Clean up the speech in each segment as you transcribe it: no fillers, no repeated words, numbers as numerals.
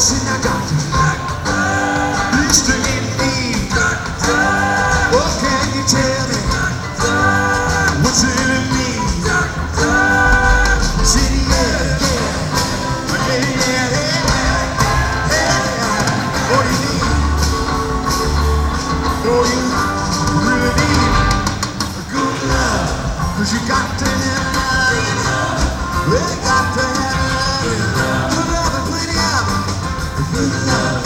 see now, doctor, used to get me. What can you tell me? What's it in me? Say yeah, yeah, yeah, yeah, yeah. What do you need? Oh, you really need a good love, 'cause you got to have love. Well, you got to have love. Good love and plenty of it. Good love.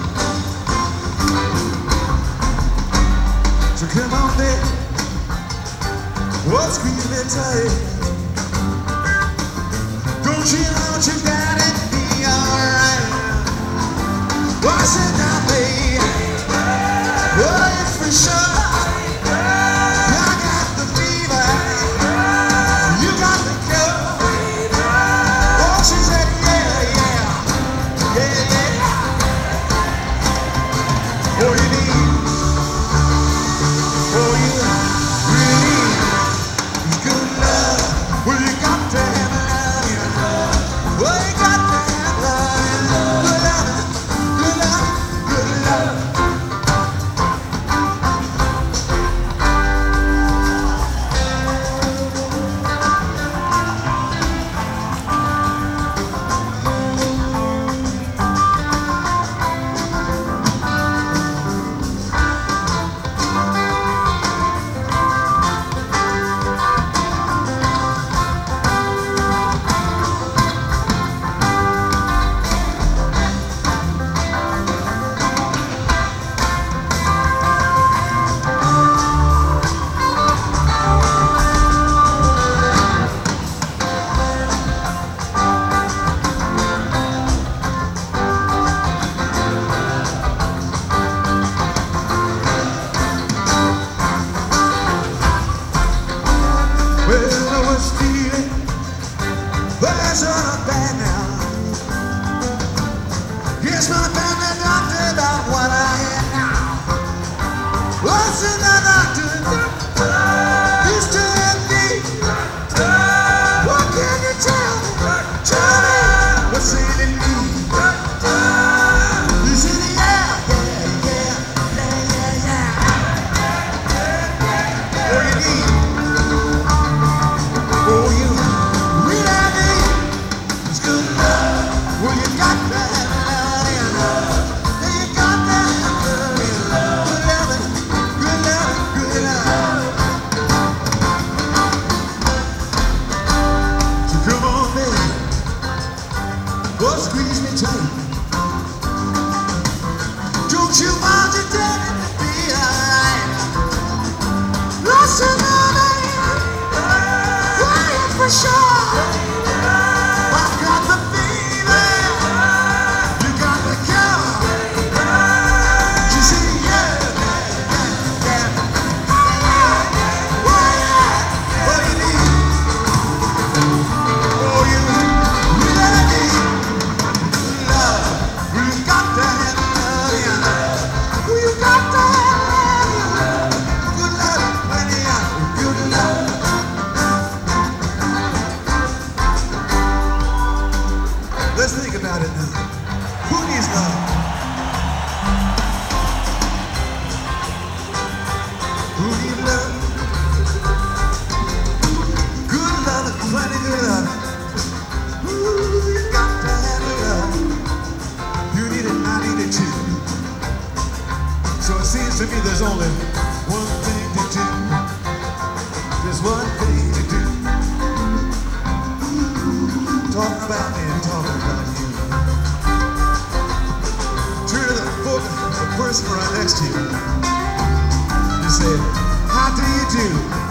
So come on, baby. What's squeeze me tight? Don't you know you got it? Be alright. What's it now, baby? Well, it's for sure. I got the fever. You got the cure. Oh, she said, yeah, yeah, yeah, yeah. Oh, you need, oh, you really need good love. Well, you got to have love. Well, you got to have love. Good love, good love, good love. Well, I was feeling, but it's not bad now. Yes, my family doctor about what I had now. What's in the doctor? He's too empty. What can you tell me? Tell me what's in me. He's in the air, yeah, yeah, yeah, yeah, yeah. What you need? Oh, you really need is good love. Well, you got to have love, yeah. You got to have love, yeah. Good loving, good loving, good love. So come on, baby, boy, squeeze me tight. Don't you want to tell me to be alright? Listen, for sure, I've got the feeling. You got the cure. You see, yeah, yeah, yeah, yeah. Oh, yeah. What do you need? Oh, you really need love. You got to have love, yeah. You got to have love. Good love, plenty of good love. Let's think about it now. Who needs love? Who needs love? Good love and plenty good love. Ooh, you got to have love. You need it, I need it too. So it seems to me there's only one thing to do. There's one thing to do. Talk about me and talk about you. Turn to the person right next to you. You say, how do you do?